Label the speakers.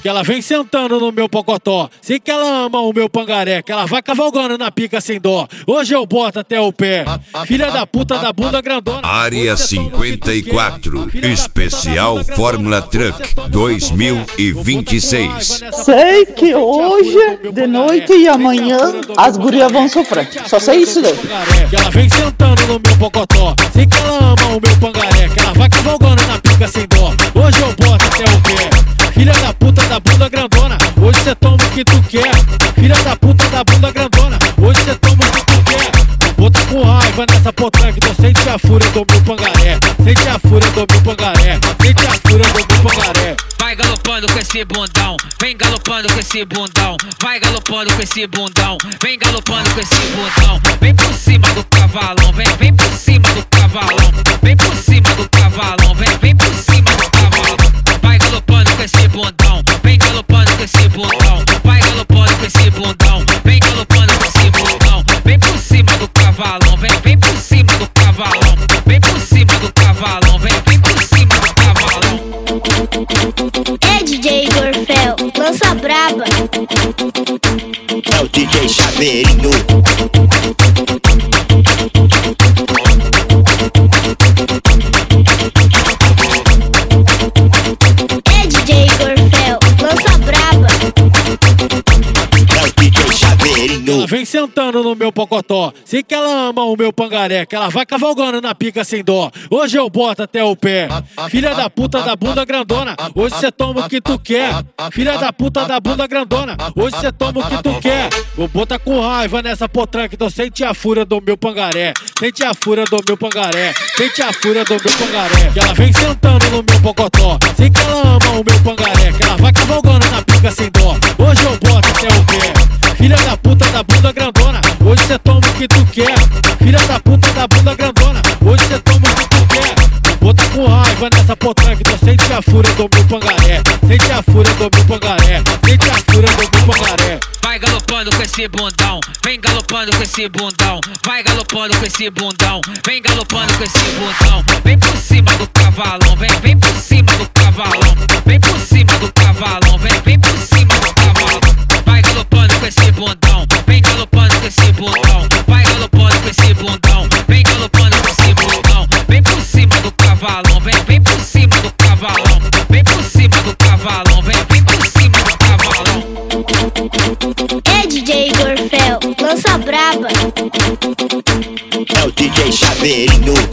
Speaker 1: Que ela vem sentando no meu pocotó. Sei que ela ama o meu pangaré. Que ela vai cavalgando na pica sem dó. Hoje eu boto até o pé. Filha da puta da bunda grandona.
Speaker 2: Área 54, especial Fórmula Truck 2026.
Speaker 3: Sei que hoje, de noite e amanhã, as gurias vão sofrer. Só sei isso daí.
Speaker 1: Que ela vem sentando no meu pocotó. Sei que ela ama o meu pangaré. Que ela vai cavalgando na pica sem dó. Hoje eu boto até o pé. Filha da puta da bunda grandona. Hoje cê toma o que tu quer. Filha da puta da bunda grandona. Hoje cê toma o que tu quer. Bota com raiva nessa potranca. Então sente a fúria do meu pangaré. Sente a fúria do meu pangaré. Sente a fúria do meu pangaré.
Speaker 4: Vai galopando com esse bundão, vem galopando com esse bundão. Vai galopando com esse bundão, vem galopando com esse bundão. Vem por cima do cavalão, vem por cima do cavalão. Vem por cima do cavalão, vem por cima do cavalão. Vai galopando com esse bundão, vem galopando com esse bundão. Vai galopando com esse bundão, vem galopando com esse bundão. Vem por cima do cavalão, vem por cima do cavalão. Vem por cima do cavalão, vem por cima do cavalão.
Speaker 5: É DJ Gorfel, lança braba.
Speaker 6: É o DJ Chaveirinho.
Speaker 5: É DJ Gorfel, lança braba.
Speaker 6: É o DJ Chaveirinho.
Speaker 1: Ela vem sentando no meu pocotó. Sei que ela ama o meu pangaré. Que ela vai cavalgando na pica sem dó. Hoje eu boto até o pé. Filha da puta da bunda grandona. Hoje cê toma o que tu quer. Filha da puta da bunda grandona. Hoje cê toma o que tu quer. Vou botar com raiva nessa potranca. Então sente a fúria do meu pangaré. Sente a fúria do meu pangaré. Sente a fúria do meu pangaré. Que ela vem sentando no meu pocotó. Sei que ela ama o meu pangaré. Que ela vai cavalgando na pica sem dó. Hoje eu boto até o pé. Filha da puta da bunda grandona. Hoje cê toma o que tu quer. Filha da puta da bunda grandona. Hoje cê toma o que tu quer. Bota com raiva nessa potranca. Então sente a fúria do meu pangaré. Sente a fúria do meu pangaré. Sente a fúria do meu pangaré.
Speaker 4: Vai galopando com esse bundão, vem galopando com esse bundão. Vai galopando com esse bundão, vem galopando com esse bundão. Vem por cima do cavalão, vem por cima do cavalão. Vem por cima do cavalão, vem por cima do cavalão. Vai galopando com esse bundão, vem galopando com esse bundão. Vai galopando com esse bundão, vem galopando com esse bundão. Vem por cima do cavalão, vem por cima do cavalão. Vem por cima do cavalão, vem por cima do cavalão.
Speaker 5: É DJ Gorfel, lança braba.
Speaker 6: É o DJ Chaveirinho.